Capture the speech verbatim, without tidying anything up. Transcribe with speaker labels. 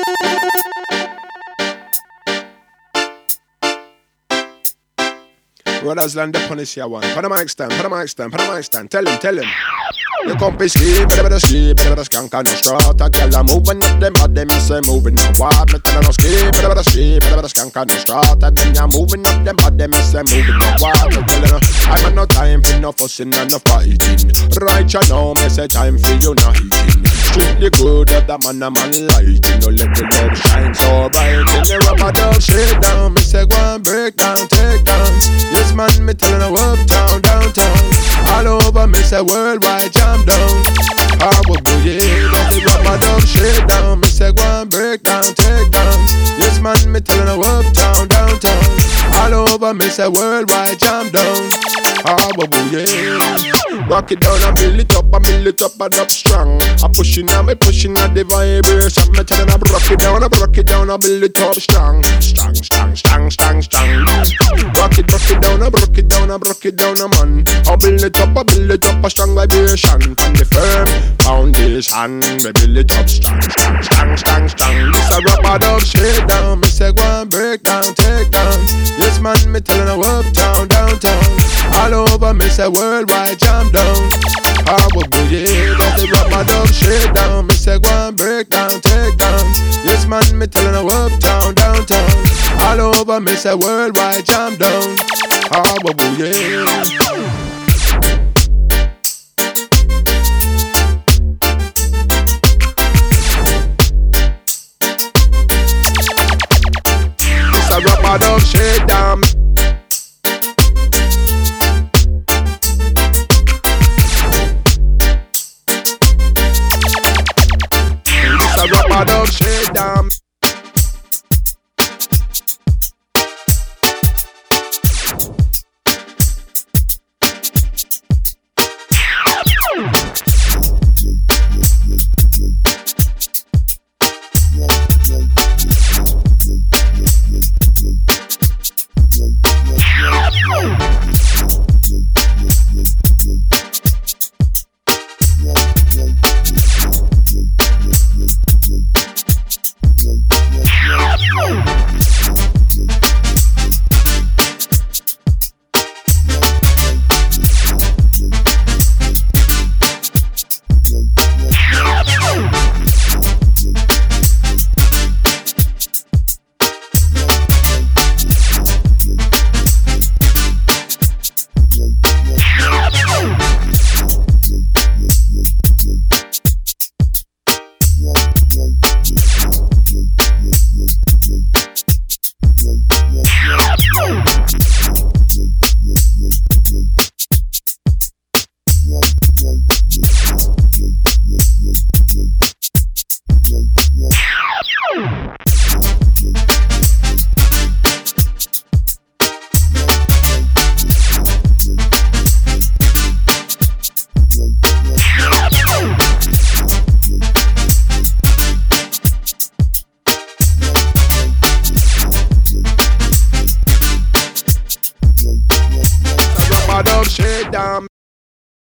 Speaker 1: Brothers land the punish here one. Put a mic stand, put a mic stand, put a mic stand. Tell him, tell him. You compy ski, better better ski, better better skank on the strut. A girl a moving up them, but them you say moving now. What me tell her no ski, better better ski, better better skank on the strut. And then you moving up them, but them you say moving now. What me tell her no, I got no time for no fussing and no fighting. Right you know me say time for you no eating. Strictly good that the man a man lighting. No let the love shine so bright. In the rubber dog shake down, me say go and break down, take down. Yes man, me tellin' her uptown, downtown. All over me say worldwide jam down. I will go yeah, that the rubber dog shake down. Me say go and break down, take down. Yes man, me tellin' her uptown, downtown. All over me say worldwide jam down. I will go yeah. Rock it down and build it up, and build it up and up strong. I pushing and me pushing at the vibration. Me tellin' her rock it down, I rock it down, I build it up strong. Strong, strong, strong, strong, strong. Rock it, rock it down, I rock it down, I rock it down, a man. I build it up, I build it up a strong vibration. From the firm foundation, me build it up strong, strong, strong, strong, strong. This a rubber dub shake down. Me say go and break down, take down. Yes man, me tellin' her uptown, downtown. All over me say worldwide jam down. I will go yeah, that the rubber dub shake down. Me say go and break down, take down. Yes man, me tellin' her uptown, downtown. All over me say worldwide jam down. I will go yeah. It's a rubber dub shake down. It's a rubber dub shake down.
Speaker 2: Yeah.